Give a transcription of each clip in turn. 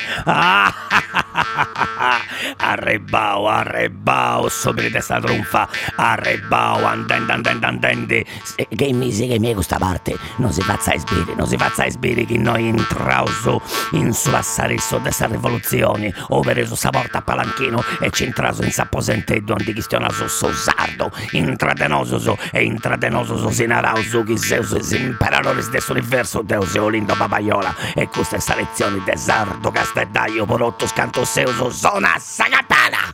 Arrebao, sopra di testa trunfa, arrebao, andendi. Che mi è questa parte, non si faccia sbiri, che noi entrauso in sull'assarisso di questa rivoluzione, ovvero su sta porta a palanchino e ci entraso in s'apposente donde chi stionaso so sardo, intradenoso sinarauso, chi seus imperadores de universo, Deus Olindo Babaiola, e questa è sta lezione de sardo, casteddaio, porotto, scanto seuso, zona sagatana!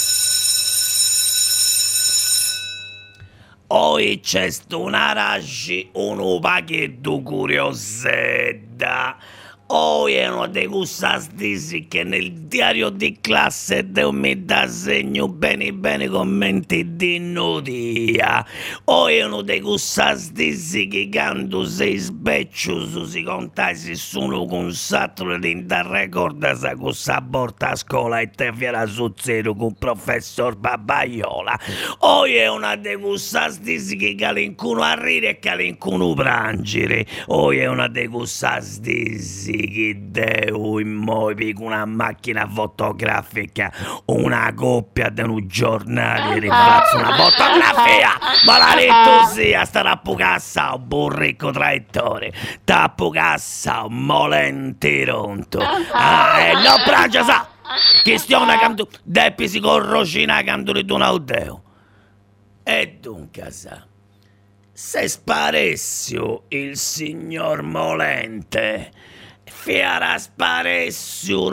Oi c'è una raggi, un paghetto curiosetta. Oi è uno di questi che nel diario di classe devo mi da segno bene commenti di notia. Oi è uno di questi che quando sei sbecciuso si contasi sono con saturo di da recorda sa questa porta a scuola e te fiera su zero con professor Babaiola. Oi è una di questi che calincuno a rire e calincuno prangere. Oi è una di questi che devo immobili con una macchina fotografica, una coppia di un giornale rifazzo una fotografia, ma la detto sia starà pucassa un burrico trattore, tappocassa un molente ronto, no pragia sa, questione canto, deppi si corrocina canto di un audeo, e dunque sa, se sparessio il signor Molente, fiara sparessio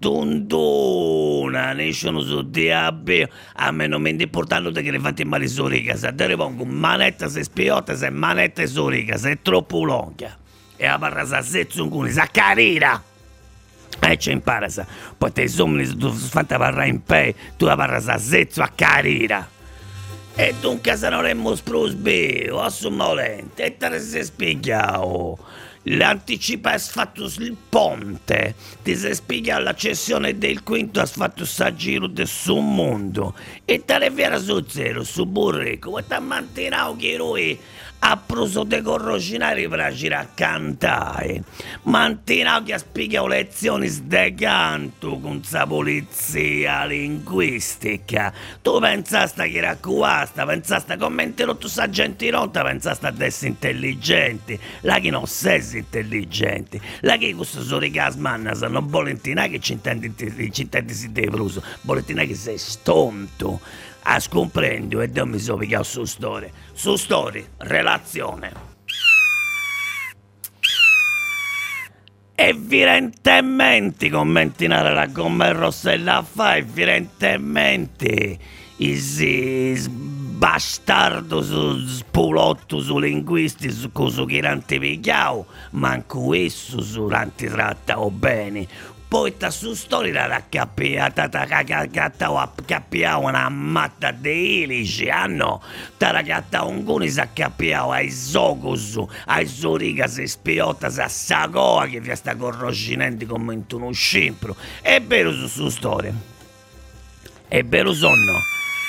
rotondona, ne sono su diabio, a me non mi è importante che ne fate male su riga, se te ne pongo manetta se spiotta, se manetta su riga, se è troppo lunga, e a barra sa sezzo un cuni, sa carina, e ci impara sa, poi te somni tu fate barra in pe, tu a barra sa sezzo a carina. E dunque se non è prosbio, assumolente, e te ne si spiegao. L'anticipa è fatto il ponte, ti si spiega la cessione del quinto, ha fatto sta giro del suo mondo, e te ne viene su zero, su burrico, e ti mantenao che lui ha preso de corrocinari per girare a cantare, mantenao che ha spiegato lezioni de canto con sa polizia linguistica, tu pensasti che era quasta, pensasti come interrotto sa gente ronta, pensasti ad essere intelligenti, la che non sei intelligenti, la che questo soricasmanna sanno volentina che ci intendi si deve pruso, volentina che sei stonto, a scomprendo e Dio mi so pigliato su storia, relazione. Evidentemente commentinare la gomma rossella fa, evidentemente il bastardo su spulotto su linguisti su coso che non ti pigliao, manco esso su non ti trattao bene. Poi ta su storia da cappiata una matta di ilici, no? Ta ragatta un guni si accappiao ai socusu, ai sorica si spiotta a sagoa che vi sta corrocinenti come in uno scimpro. È vero su storia. È vero sonno.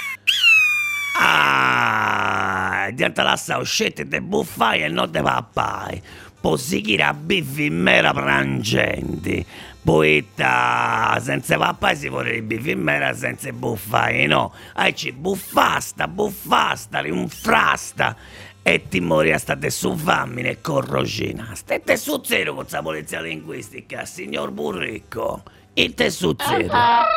Dianta la sa uscite de buffai e non de pappai. Posichire a biffi mera prangenti. Poeta senza papà si vorrebbe filmare senza buffare, no? Ci buffasta, rinfrasta e ti moria state su famine e corrocina. State su zero con la polizia linguistica, signor Burrico. Il te su zero.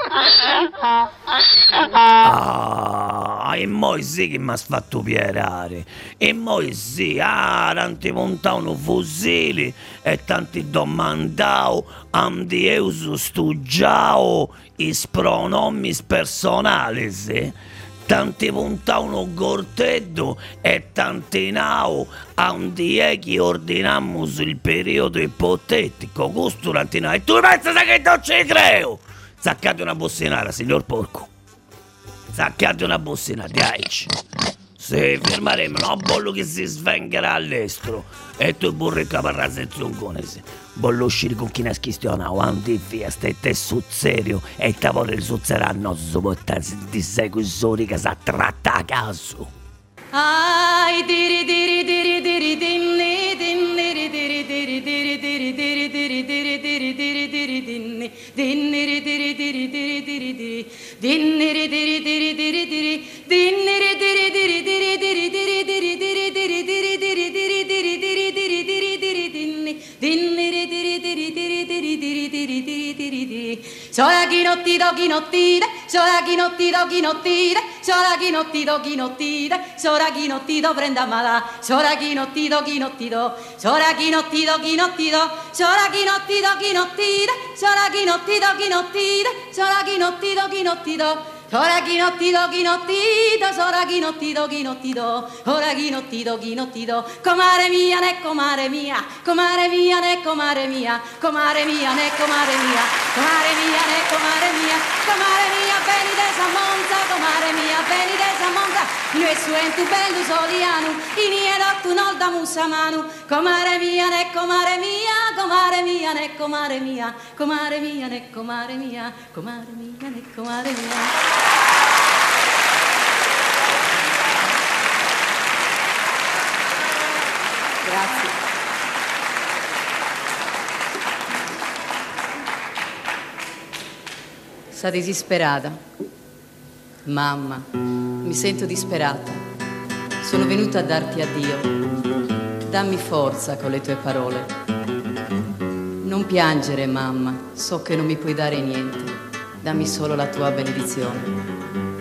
E moi sì che mi ha fatto pierare. E moi sì, tanti montavano fusili e tanti domandavo, andi euso stugiao i pronomi personali, sì. Tanti puntavano gorteddo e tanti nao a un die che ordinammo sul periodo ipotetico. Questo rantinao. E tu pensi che non ci creo? Saccate una bossinara, signor porco. Saccate una bossinara, daici. Se fermaremo, non voglio che si svengherà all'estero. E tu burrica parla senza un conese. Voglio uscire con chi ne schistiona, o anti via, stai sul serio, e ti vorrei suzzeranno, sopportarsi di segui soli che sa tratta a caso. Ai diri diri diri diri dinni dinni diri diri diri diri diri diri diri diri diri diri dinni dinniri diri diri diri diri diri dinniri diri diri diri diri dinniri diri diri diri diri diri diri diri diri diri diri diri diri diri diri diri diri dinni dinniri diri diri diri diri diri diri diri diri diri sola ghinottide sola ghinottide sola ghinottide sola ghinottide prenda mala sola ghinottide sola ghinottide sola ghinottide sola ghinottide ora ghinottido, sora ghinottido, ora ghinottido, comare mia né comare mia, comare mia né comare mia, comare mia né comare mia, comare mia né comare mia, comare mia beni de Samonza, comare mia beni de Samonza, noi suentu bello soliano, inie dottu nol da musamanu, comare mia né comare mia, comare mia né comare mia, comare mia né comare mia, comare mia né comare mia. Grazie. Sta disperata. Mamma, mi sento disperata. Sono venuta a darti addio. Dammi forza con le tue parole. Non piangere, mamma, so che non mi puoi dare niente. Dammi solo la tua benedizione.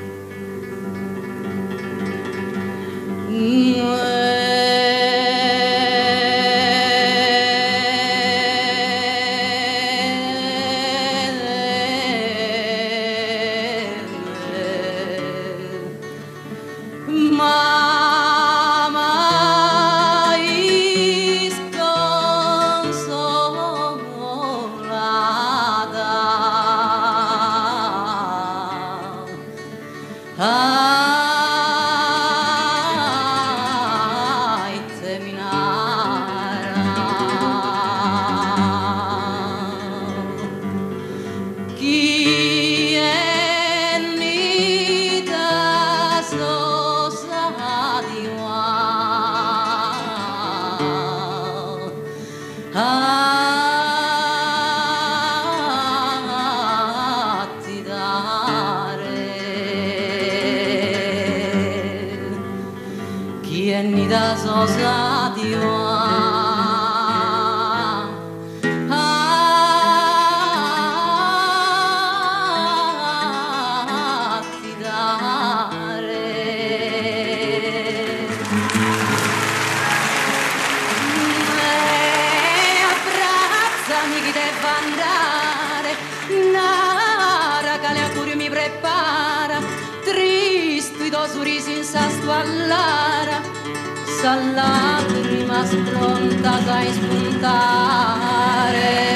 Lacrima sprontata a spuntare.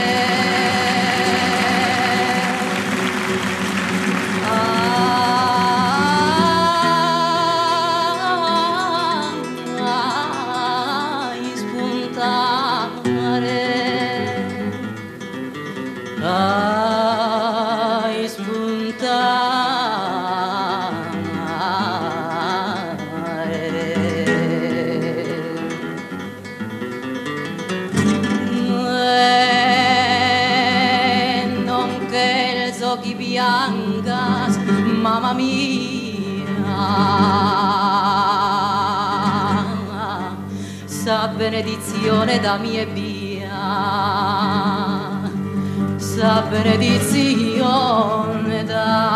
Mamma mia, sa benedizione da mia via, sa benedizione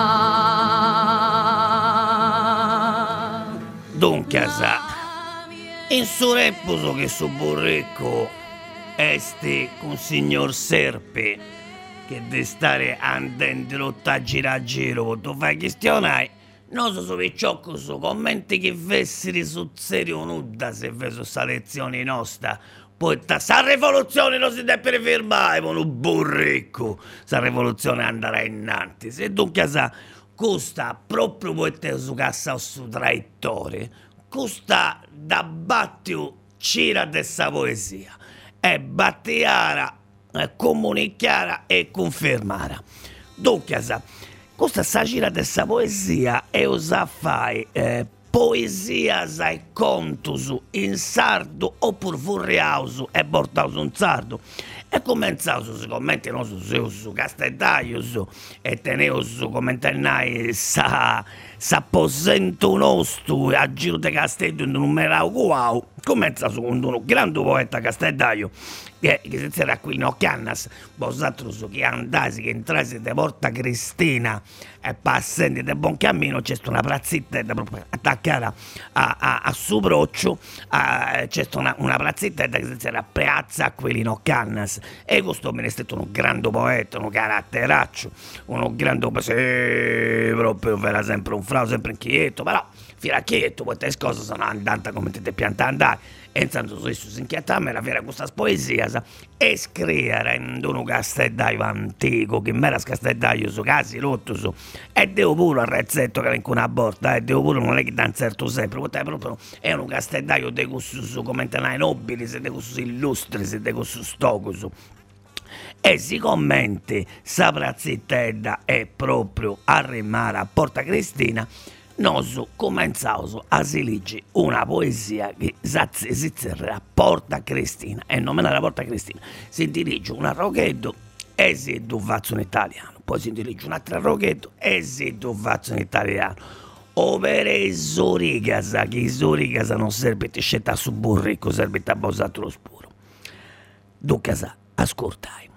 da. Dunque, sa, in suo repuso che su burrecco este con signor Serpe, che de stare andando a giro, tu fai questionare, non so se ciocco su commenti che vesseri su serio nuda se veso sta lezione nostra, poi sta rivoluzione non si deve fermare, con un burrico, sta rivoluzione andrà innanzi, se dunque sa, costa proprio potete su cassa su trattore, costa da battio c'era dessa poesia, e battiara, comunicare e confermare. Dunque, questa gira dessa poesia è usa fai poesias e contus in sardu oppure furriaus e portaus in sardu. E comenzaus si commenti nosu seus casteddaius e teneus commentennai s'apposentu nostru a giru de Casteddu in unu merau cuau. Comenzaus cun unu grandu poeta casteddaio che si zera Aquilino Chiannas, vosatros che andasi, che intrasi de Porta Cristina e passenti de Boncammino, c'è una prazzitella proprio attaccata a su broccio, c'è una prazzitella che si zera Piazza Aquilino Chiannas, e questo me ne è stato un grande poeta, un caratteraccio, uno grande sì, proprio era sempre un frau, sempre inquieto, però fino a quieto, queste cose sono andate come te pianta andare, e intanto si inquietava la vera questa poesia e scrivere in un casteddaio antico, che era casteddaio su casi rotto, e devo pure il rezzetto che era in una porta, e devo pure non è che da un certo sempre, proprio è un casteddaio di questo come tenai nobili, di questo illustri, di questo stocus. E si commenti sa prazzitella è proprio a rimare a Porta Cristina. Nosu comenzaus a si leggi una poesia che si zerra Porta Cristina, e non me la Porta Cristina, si dirige un arroghetto e si duvazzo in italiano, poi si dirige un altro arroghetto e si duvazzo in italiano. O per i sorigas, che i sorigas non serve a scelta su burrico, serve a bosato lo spuro. Dunque, ascoltai.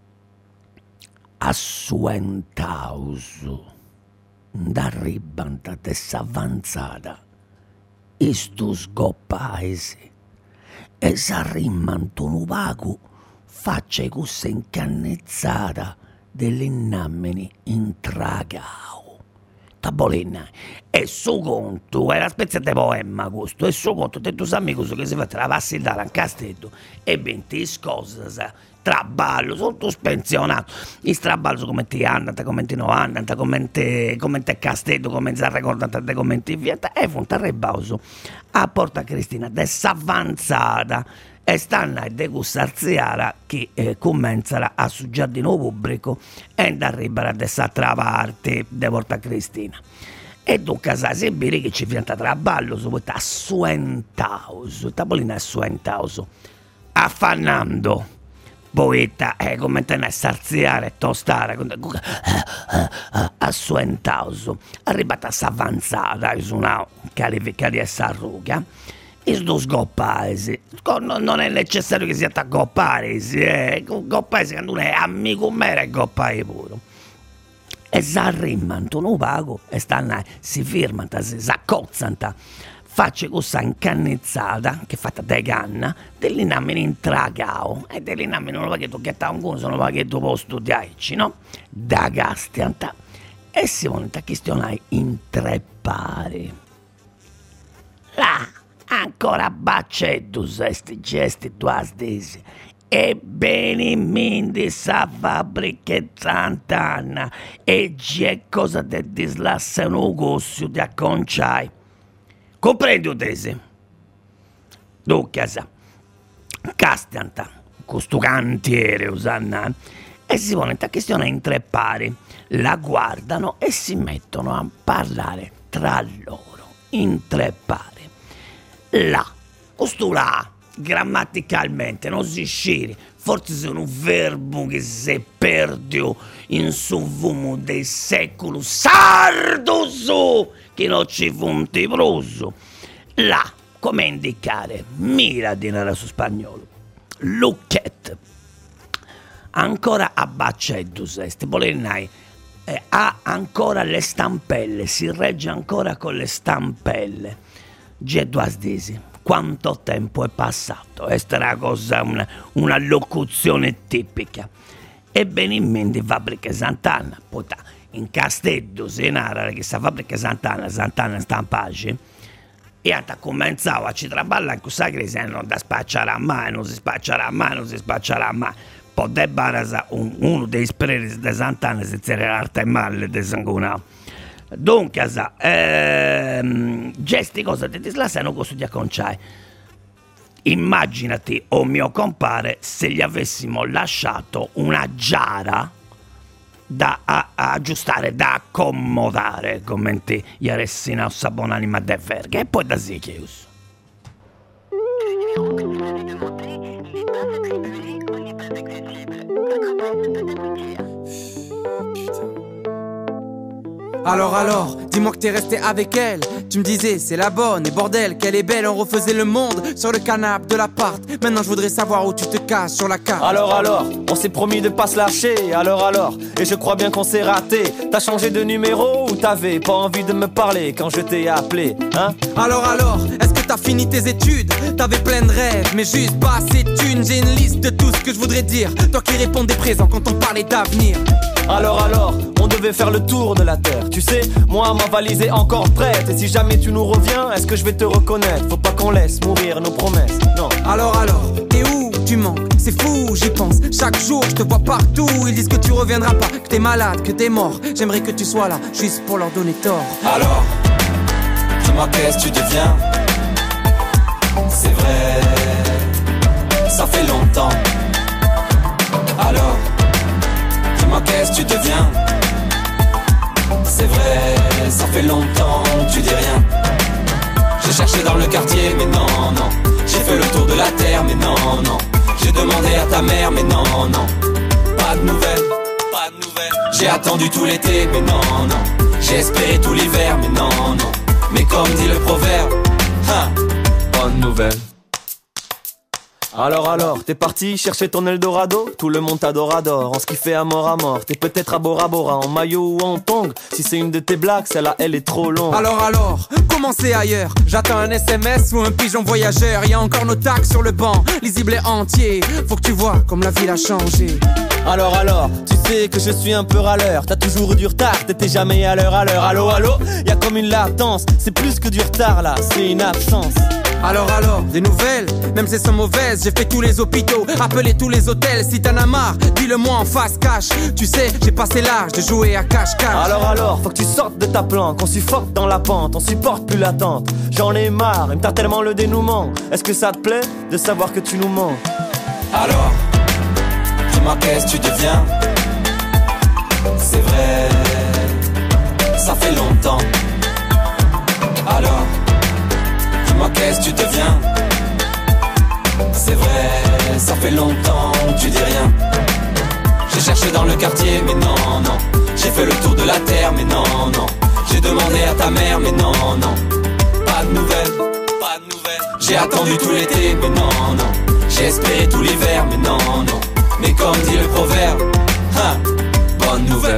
Assuentaus d'arribanta dess'avanzata istus goppaesi e s'arrimmanto nu pagu faccia cussa incannezzata dell'innameni intragau tabolina e su conto è una specie di poema questo, e su conto di tutti amici che si fa la passillare a Casteddu e venti cose traballo, sono tutti pensionati. I traballo come ti andano, come ti non andano, come ti Casteddu, come si ricordano, come ti vieta, e fu un terribauso a Porta Cristina, dess'avanzata, e stanno a degustarziare che comincia a sul giardino pubblico e arriva dess'altra parte di Porta Cristina. E dunque si vede che ci fianta traballo, su a suentaus, tapolina è suentaus, affannando. Poeta, come te ne sarziare, tostare, a suentauso, arrivata a s'avanzata, su una calificata e s'arruga, e su sgoppaesi, non è necessario che sia a goppaesi, goppaesi quando uno è amico mero e goppai pure. E s'arrimano un pago, e stanno, si firmano, si s'accozzano, faccia questa incannizzata che è fatta da canna dell'inamine in tragao, e dell'inamine non paghetto che sta un culo, sono paghetto posto di aici, no? Da gastianta, e si vuole questionare in tre pari. Là ancora baccetto sti gesti tu asdesi, e bene mindi sa fabbrica Sant'Anna, e c'è cosa de dislassa un gossio di acconciai. Comprendi udese? Dunque, Castanta, questo cantiere, usanna, e si pone in questione in tre pari, la guardano e si mettono a parlare tra loro, in tre pari. Là, questo là, grammaticalmente, non si sciri, forse sono un verbo che si perde in suvumo dei secoli sardus, che non ci funti pruso. Là, come indicare, mira di nera su spagnolo, lucchette, ancora a baccettus est, polenai, ha ancora le stampelle, si regge ancora con le stampelle. Geddu asdisi, quanto tempo è passato, questa è una cosa, una locuzione tipica. Ebbene in mente fabbrica Sant'Anna, potà. In Casteddu si narra che questa fabbrica Sant'Anna stampaci, e ha cominciato a ci traballare in questa crisi, non da spacciare mai, non si spaccerà mai. Poi de barasa uno dei spreri di Sant'Anna si zera l'arte male di Sangunao. Dunque, gesti cosa ti dislassano questo di acconciai. Immaginati, o mio compare, se gli avessimo lasciato una giara da aggiustare, da accomodare, commenti Iaressina o Sabonanima de Verga, e poi da Zichius. Alors, dis-moi que t'es resté avec elle. Tu me disais, c'est la bonne, et bordel, qu'elle est belle. On refaisait le monde sur le canapé de l'appart. Maintenant je voudrais savoir où tu te caches sur la carte. Alors, on s'est promis de pas se lâcher. Alors, et je crois bien qu'on s'est raté. T'as changé de numéro ou t'avais pas envie de me parler quand je t'ai appelé, hein? Alors, est-ce que t'as fini tes études? T'avais plein de rêves, mais juste pas assez de thunes. J'ai une liste de tout ce que je voudrais dire. Toi qui répondais présent quand on parlait d'avenir. Alors, on devait faire le tour de la terre. Tu sais, moi ma valise est encore prête. Et si jamais tu nous reviens, est-ce que je vais te reconnaître? Faut pas qu'on laisse mourir nos promesses, non. Alors, t'es où? Tu manques, c'est fou, j'y pense. Chaque jour, je te vois partout. Ils disent que tu reviendras pas, que t'es malade, que t'es mort. J'aimerais que tu sois là, juste pour leur donner tort. Alors, dis-moi qu'est-ce que tu deviens? C'est vrai, ça fait longtemps. Alors, dis-moi qu'est-ce que tu deviens? C'est vrai, ça fait longtemps que tu dis rien. J'ai cherché dans le quartier, mais non. J'ai fait le tour de la terre, mais non. J'ai demandé à ta mère, mais non. Pas de nouvelles. J'ai attendu tout l'été, mais non. J'ai espéré tout l'hiver, mais non. Mais comme dit le proverbe, bonne nouvelle. Alors, t'es parti chercher ton Eldorado? Tout le monde t'adore, en ce qui fait à mort. T'es peut-être à Bora Bora, en maillot ou en tongue. Si c'est une de tes blagues, celle-là, elle est trop longue. Alors, comment c'est ailleurs? J'attends un SMS ou un pigeon voyageur. Y'a encore nos tacs sur le banc, lisible et entier. Faut que tu vois comme la ville a changé. Alors, tu sais que je suis un peu râleur. T'as toujours eu du retard, t'étais jamais à l'heure. Allô, y'a comme une latence. C'est plus que du retard là, c'est une absence. Alors, des nouvelles, même si elles sont mauvaises. J'ai fait tous les hôpitaux, appelé tous les hôtels. Si t'en as marre, dis-le-moi en face cash. Tu sais, j'ai passé l'âge de jouer à cache-cache. Alors, faut que tu sortes de ta planque. On suffoque dans la pente, on supporte plus l'attente. J'en ai marre, il me tarde tellement le dénouement. Est-ce que ça te plaît de savoir que tu nous mens? Alors, dis-moi qu'est-ce que tu deviens? C'est vrai, ça fait longtemps. Alors, dis-moi qu'est-ce que tu deviens? C'est vrai, ça fait longtemps que tu dis rien. J'ai cherché dans le quartier, mais non. J'ai fait le tour de la terre, mais non. J'ai demandé à ta mère, mais non. Pas de nouvelles. J'ai attendu tout l'été, mais non. J'ai espéré tout l'hiver, mais non. Mais comme dit le proverbe, bonne nouvelle.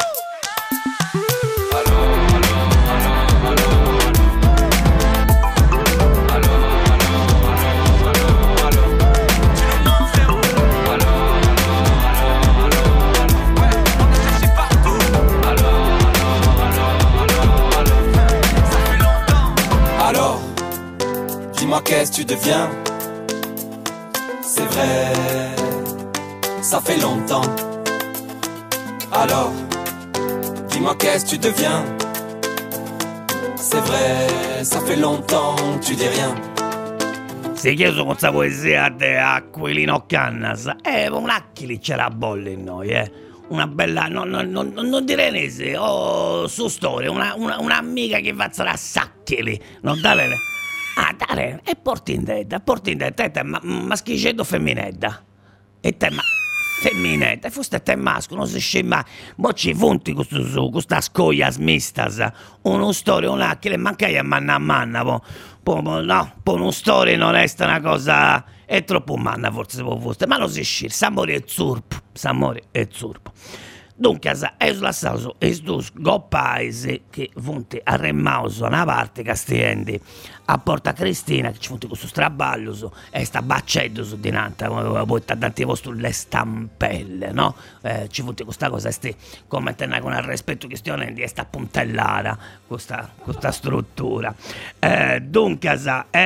Dis-moi qu'est-ce que tu deviens? C'est vrai, ça fait longtemps. Alors, dis-moi qu'est-ce que tu deviens? C'est vrai, ça fait longtemps que tu dis rien. Si chiesto con questa poesia di Aquilino Cannas, un acchili c'era bolle in noi, una bella, non di Renese, su storia, un'amica che va a sacchili, non dare. Dare, e porti in detta, te maschicetto femminetta. E te femminetta, e foste te maschio, non si scema. Mo ci funti questa scoglia smistas. Uno storia, un'acchile, mancai a manna, no, po' uno storia non è una cosa, è troppo manna forse se può foste, ma non si scir, Samori e zurpo. Dunque, è lasciato estus paesi che funti a Remmauso, una parte castiendi, a Porta Cristina, che ci funti questo straballo, e sta bacceddo su dinanta, poi tanti vostri le stampelle, no? Ci funti questa cosa, come tenere con il rispetto che stiamo di sta puntellata, questa struttura. Dunque,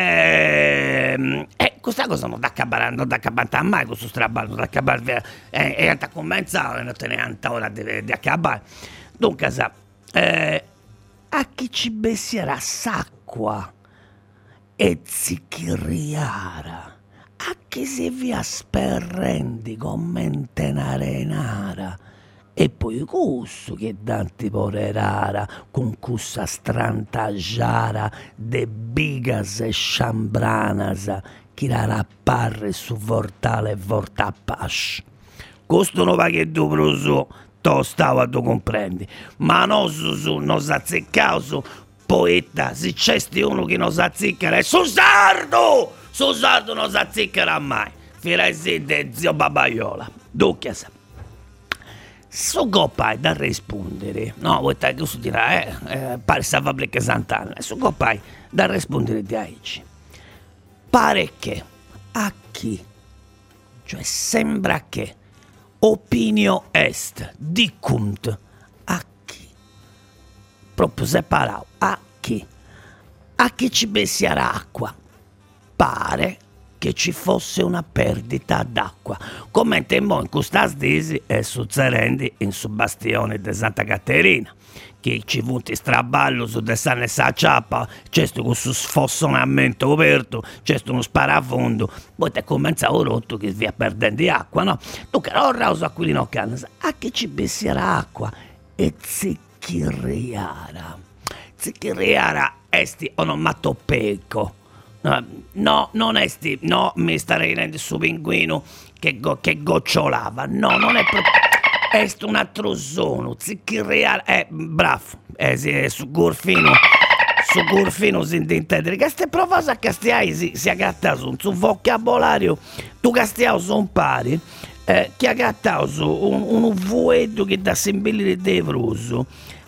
questa cosa non da accabare mai, questo straballo, non da accabare via, e a cominciare, non te ne anta ora di accabare. Dunque, a chi ci bessiera s'acqua e zicchiriara, a chi si via sperrendi commente n'arenara, E poi questo che danti pore rara, con questa strantagiara de bigas e sciambranas, chi la rapparre su vortale e vortapasci. Questo non va che tu proso, to stavo tu comprendi, ma non su nos azzeccato poeta, se c'è uno che nos azzeccherà è su sardo non si azzeccherà mai, firesi de zio Babaiola, ducchiasa. Su coppai da rispondere, no, vuoi che si dirà, pare stava blecche Sant'Anna, su coppai da rispondere di aici. Pare che a chi, cioè sembra che opinio est dicunt a chi, proprio separato a chi ci bessiara acqua, pare che ci fosse una perdita d'acqua, come temmo in questa stesi è succedendo in su bastione di Santa Caterina, che ci vuti straballo su de San Ciappa, c'è con su sfossonamento aperto, c'è uno sparafondo, poi te comincia un rotto che via perdendo di acqua, no? Dunque, ora uso Aquilino Cannas, a che ci bessiara acqua e zicchiriara esti onomatopeico. No, non esti, no, mi starei rendendo su pinguino che gocciolava, no, non è proprio, est un altro sono, zicchiriara, bravo, sì, su Gorfino si intende, che ste provas a castiai si agatta su vocabolario, tu castiao son pari, che agattao su un vueto che dà sembilire devroso,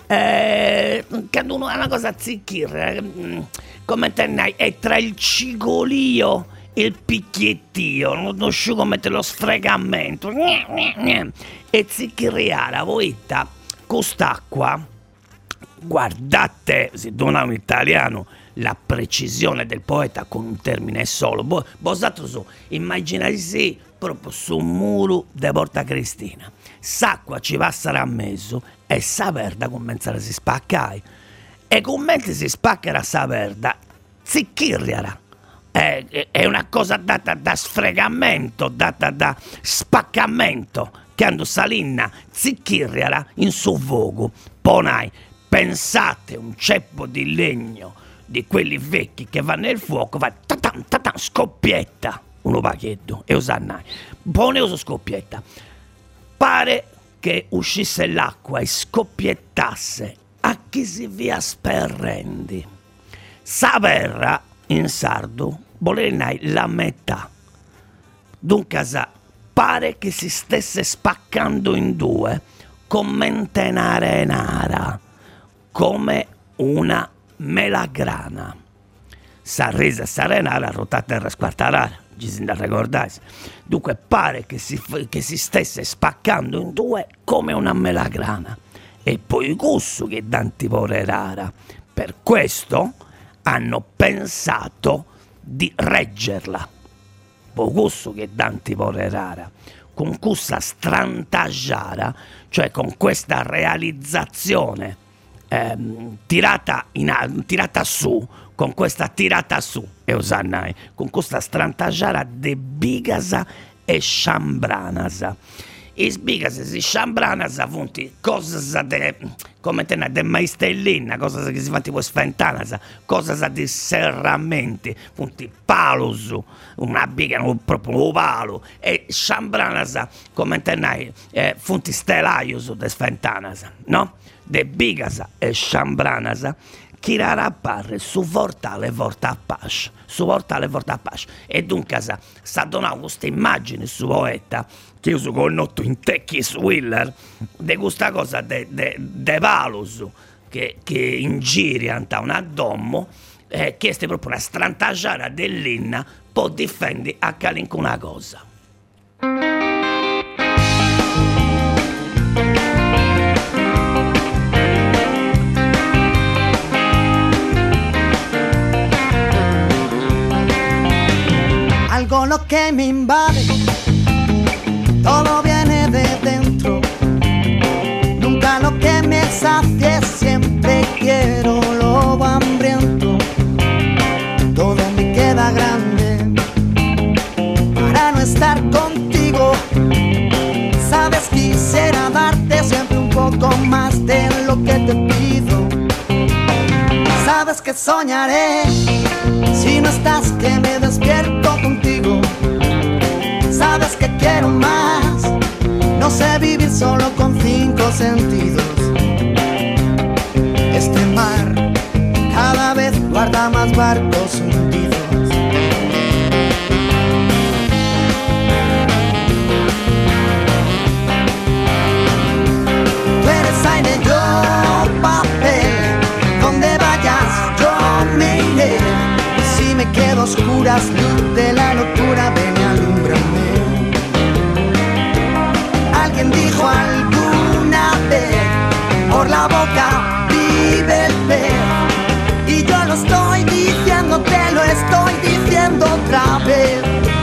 quando uno ha una cosa zicchirra, come tennai, è tra il cigolio e il picchiettio, non so come te lo sfregamento, e zicchiriara, voita, quest'acqua, guardate, si dona un italiano, la precisione del poeta con un termine solo, vosato su, immaginarsi proprio su un muro de Porta Cristina, s'acqua ci passerà a mezzo e sa verda comincia a si spaccare. E commenti si spaccherà sa verda, zicchiriara. È una cosa data da sfregamento, data da spaccamento, che hanno salinna zicchiriara in suo vogo. Ponai, pensate un ceppo di legno di quelli vecchi che va nel fuoco, va tatan, scoppietta, uno pacchetto, e usannai. Pone uso scoppietta. Pare che uscisse l'acqua e scoppiettasse a chi si via sperrendi. Saverra in sardo volenai la metà. Dunque pare che si stesse spaccando in due come arenara, come una melagrana. S'arresa s'arenara rotata e squartarara, ci si da ricordare. Dunque pare che si stesse spaccando in due come una melagrana. E poi gusto che danti pore rara. Per questo hanno pensato di reggerla. Poi gusto che danti pore rara. Con questa strantagiara, cioè con questa realizzazione tirata su, con questa tirata su, e usannai, con questa strantagiara de bigasa e sciambranasa. I sbigas e sciambranasa funti cose come de maistellina, cose che si fanno tipo sfentanasa, cose di serramenti, funti palus, una biga, proprio un palo, e sciambranasa come tenai, funti stelaius de sfentanasa, no? De bigasa e sciambranasa, chi la rapparre su vortale vortapasci, e dunque sa donare questa immagine su poeta, che io con notto in tecchi swiller, di questa cosa de valus, che ingirianta una dommo, che è proprio una strantagiara dell'inna, può difendere a qualunque cosa. Algo lo que me invade, todo viene de dentro. Nunca lo que me sacie, siempre quiero lo hambriento. Todo me queda grande para no estar contigo. Sabes, quisiera darte siempre poco más de lo que te pido. Sabes que soñaré si no estás, que me despierto contigo. Sabes que quiero más, no sé vivir solo con 5 sentidos. Este mar cada vez guarda más barcos hundidos. Tú eres aire, yo papel, donde vayas yo me iré. Y si me quedo a oscuras, luz de la locura, ven y alúmbrame. Alguien dijo alguna vez, por la boca vive el pez. Y yo lo estoy diciendo, te lo estoy diciendo otra vez.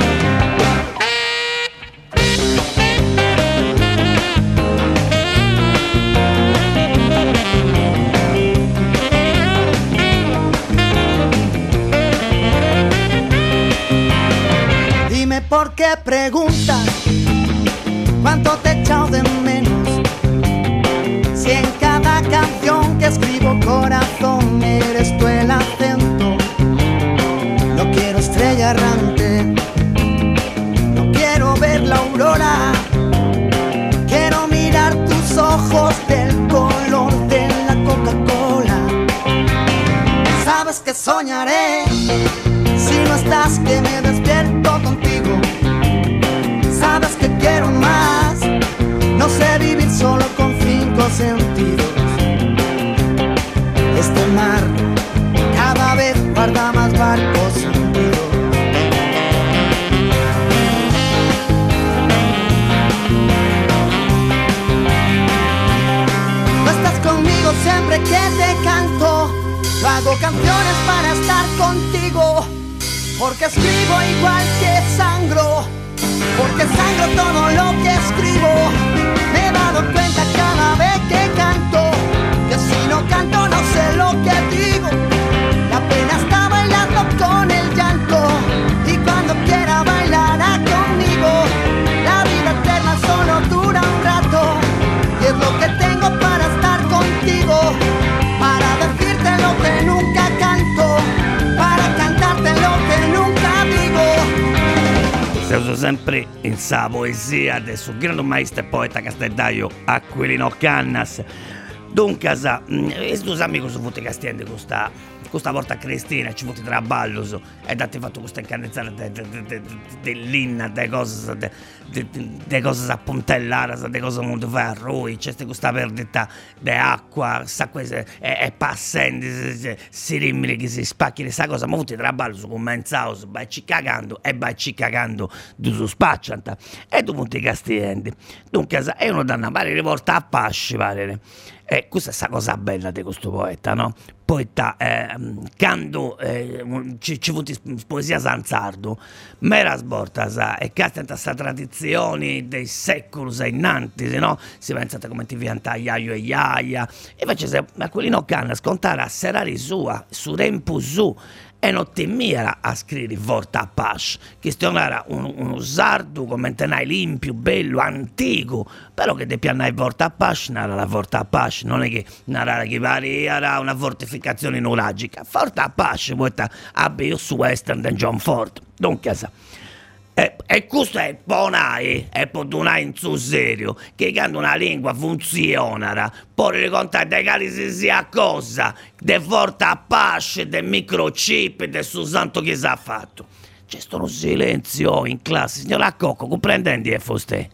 Dime por qué preguntas cuánto te he echado de menos. Si en cada canción que escribo, corazón, eres tú el acento. No quiero estrella errante, no quiero ver la aurora. Quiero mirar tus ojos del color de la Coca-Cola. Sabes que soñaré si no estás, que me despierto contigo. Sabes que quiero más, no sé vivir solo con 5 sentidos. Este mar cada vez guarda más barcos hundidos. Tú estás conmigo siempre que te canto. Yo hago canciones para estar contigo, porque escribo igual que sangro, porque sangro todo lo que escribo. Me he dado cuenta cada vez que canto, que si no canto no sé lo que digo. La pena está bailando con el llanto, y cuando quiera bailará conmigo. La vida eterna solo dura un rato, y es lo que tengo para estar contigo, para decirte lo que nunca canto, para cantarte lo que nunca digo. Se uso sempre in sa poesia del suo grande maestro e poeta castellaio Aquilino Cannas. Dunque, questi amici sono venuti castiendo questa volta a Cristina, ci futi traballo e dati fatto questa incannizzata dell'inna, de cose a puntellare, de cose molto fare a rui, c'è questa perdita di acqua, sa queste e passenti, si rimini che si spacchino, sta cosa, ma futi traballo su commenzao, vai cagando di su spaccianta e tu futi castiendo. Dunque, è uno danno pare rivolta a pasci, pare. E questa è la cosa bella di questo poeta, no? Poeta, quando ci fu poesia sanzardo, mera sborta, e che questa tradizione dei secoli innanti, no? Si pensa come ti vianta Iaio e Iaia, e invece se Aquilino Canna scontare a serare sua, su tempo su, e non ti mira a scrivere volta a pasce, che era uno sardo come tenai limpio, bello, antico, però che ti piannai volta a pasce, non era la volta a pasce, non è che era che pare era una fortificazione nuragica, volta a pasce, poeta abbia su western di John Ford, dunque sa. E questo è bonai, è podunai in sul serio, che quando una lingua funziona, poi raccontare dei cari si sia cosa, de forte a pasce, de microchip, de su santo che si ha fatto. C'è sto un silenzio in classe, signora Cocco, comprendi e foste?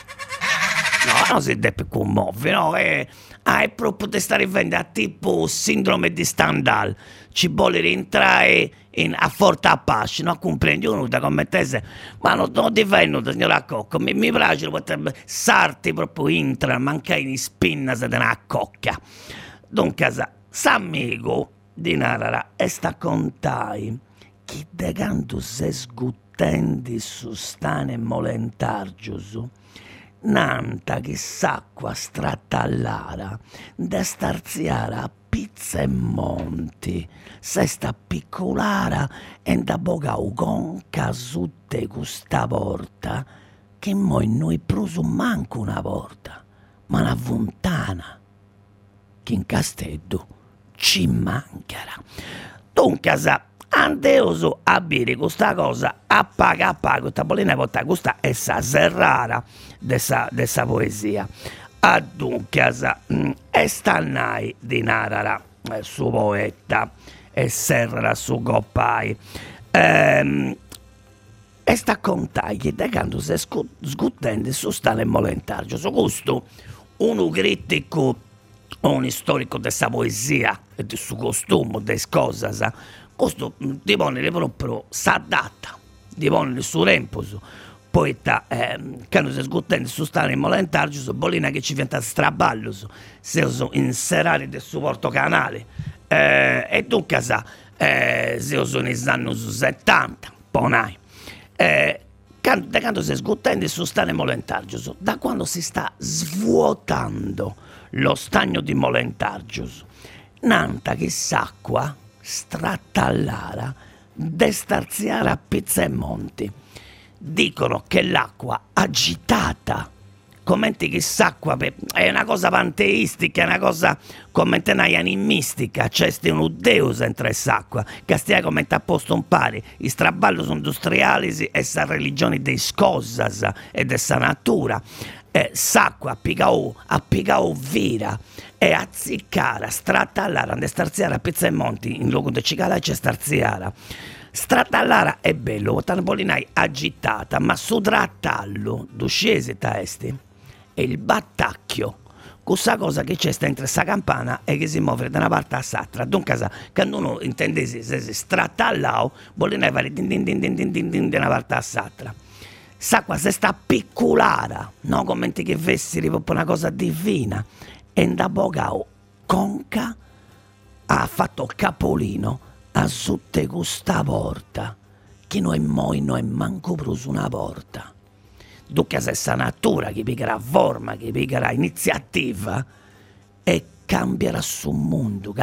No, non si deve commuovere, no, è proprio di stare a tipo sindrome di Stendhal, ci vuole rientrare a forte a pasce, non comprendi uno da come te, ma non ti venuto, signora Cocco, mi piace, potrebbe sarti proprio intra, manca in spinna se te ne accocca. Dunque, s'amico di Narara e sta contai, chi de canto se sguttendi su stane molentargiusu, nanta che s'acqua strattallara, da starziare a pizza e monti, se sta piccolara e da bocau con casutte questa porta, che moi noi prusu manco una volta, ma una fontana che in Casteddu ci mancherà. Dunque, andeoso a bere questa cosa a paga, questa bolina porta questa è sa serrara dessa poesia. Dunque, e stannai di narara su poeta e serra su coppai. E sta contai che da quando si scuttende su stare molentargio. Su questo, uno critico o un storico della poesia e del suo costume, delle cose, questo ti pone proprio sa data, ti pone il suo tempo. Poeta, quando si scuttende su stare molentargio, bolina che ci diventa straballo, se uso inserare del supporto canale. E dunque, se uso negli anni 70, ponai. Da quando si scuttende su stare molentargio, da quando si sta svuotando lo stagno di Molentargius, nanta che s'acqua strattallara destarziare a pizza e monti. Dicono che l'acqua agitata, commenti che s'acqua è una cosa panteistica, è una cosa commenti animistica, c'è un deus entra s'acqua, che stia commenta a posto un pari, i straballos industriali e sa religioni dei scosas e dessa natura. S'acqua appicao vira e azzicara, strattallara, ande starziara a pizza e monti, in luogo di cicala c'è starziara. Strattallara è bello, tampolinai agitata, ma su trattallo, scese taesti, e il battacchio, questa cosa che c'è sta entre sa campana e che si muove da una parte a l'altra. Dunque, quando uno intendesi se si strattallao, volinai fare din din din din din din din da una parte a l'altra. S'acqua se sta piccolara, no? Come che vesseri proprio una cosa divina. E da bogao conca ha fatto capolino a sotto questa porta, che noi manco preso una porta. Dunque se sta natura che piccherà forma, che piccherà iniziativa, e cambierà su mondo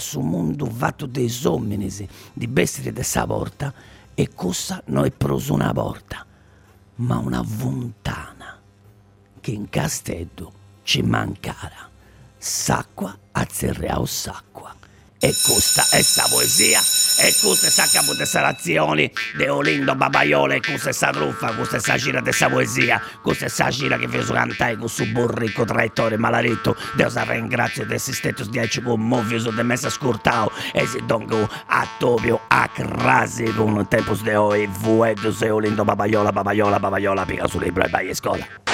fatto dei uomini, di bestie di sta porta, e cosa noi preso una porta, ma una fontana che in Casteddu ci mancara. S'acqua azzerreao s'acqua. E questa è sa poesia, e questa è sa capo de salazioni de Olindo Babaiola, e questa è sa truffa, questa è sa gira de sa poesia, questa è sa gira che vi so cantai con su borrico trattore malaretto, Deus ringrazio de sistetus di aici con movioso de messa scurtao, e si dongo a topio a crasi con tempus de oi vuedus e Olindo Babaiola, pica su libro e vai a scuola.